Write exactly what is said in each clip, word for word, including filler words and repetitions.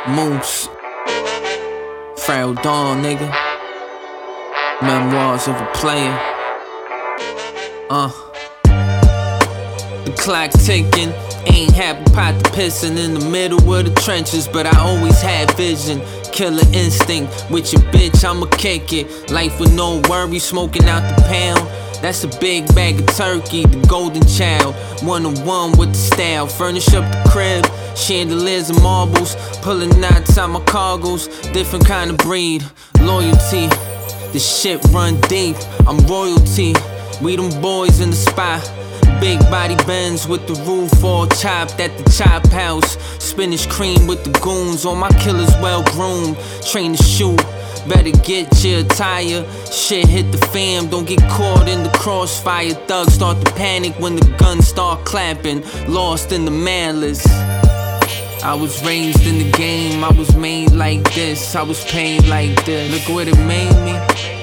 Moose, Frail Dawn, nigga. Memoirs of a player. Uh. The clock ticking, ain't happy pot to pissin' in the middle of the trenches, but I always had vision. Killer instinct with your bitch, I'ma kick it. Life with no worry, smoking out the pound. That's a big bag of turkey, the golden child. One-on-one with the style, furnish up the crib. Chandeliers and marbles, pulling knots out my cargoes. Different kind of breed, loyalty. This shit run deep, I'm royalty. We them boys in the spot. Big body Benz with the roof all chopped at the chop house. Spinach cream with the goons, all my killers well groomed. Train to shoot, better get your attire. Shit hit the fam, don't get caught in the crossfire. Thugs start to panic when the guns start clapping. Lost in the malice. I was raised in the game, I was made like this, I was paid like this. Look what it made me.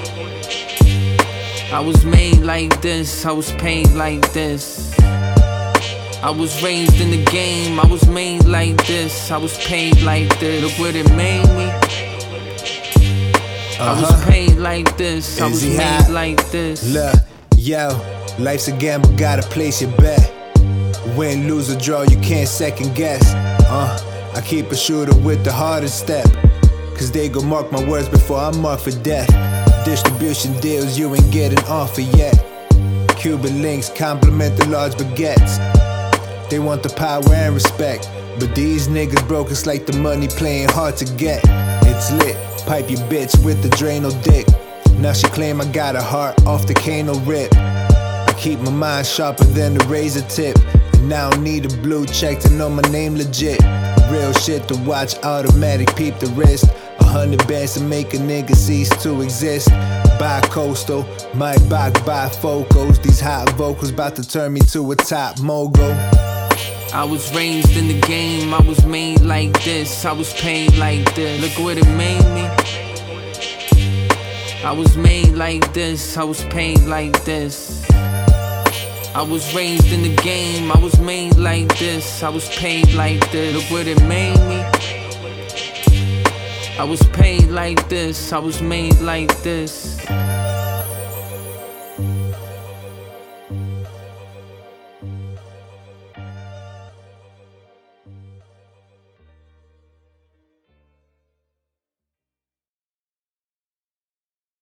I was made like this, I was paid like this. I was raised in the game, I was made like this, I was paid like this. Look what it made me. I was Uh-huh. paid like this, I was Is he made hot? like this. Look, yo, life's a gamble, gotta place your bet. Win, lose, or draw, you can't second guess. Uh, I keep a shooter with the hardest step, cause they gon' mark my words before I'm marked for death. Distribution deals you ain't getting offer yet. Cuban links complement the large baguettes. They want the power and respect, but these niggas broke, it's like the money playing hard to get. It's lit, pipe your bitch with the Drano dick. Now she claim I got a heart off the Kano rip. I keep my mind sharper than the razor tip, and I don't need a blue check to know my name legit. Real shit to watch, automatic peep the wrist. A hundred bands to make a nigga cease to exist. Bi-coastal, my back bifocals. These hot vocals about to turn me to a top mogul. I was raised in the game, I was made like this, I was paid like this. Look what it made me. I was made like this, I was paid like this. I was raised in the game, I was made like this, I was paid like this. Look what it made me. I was paid like this, I was made like this.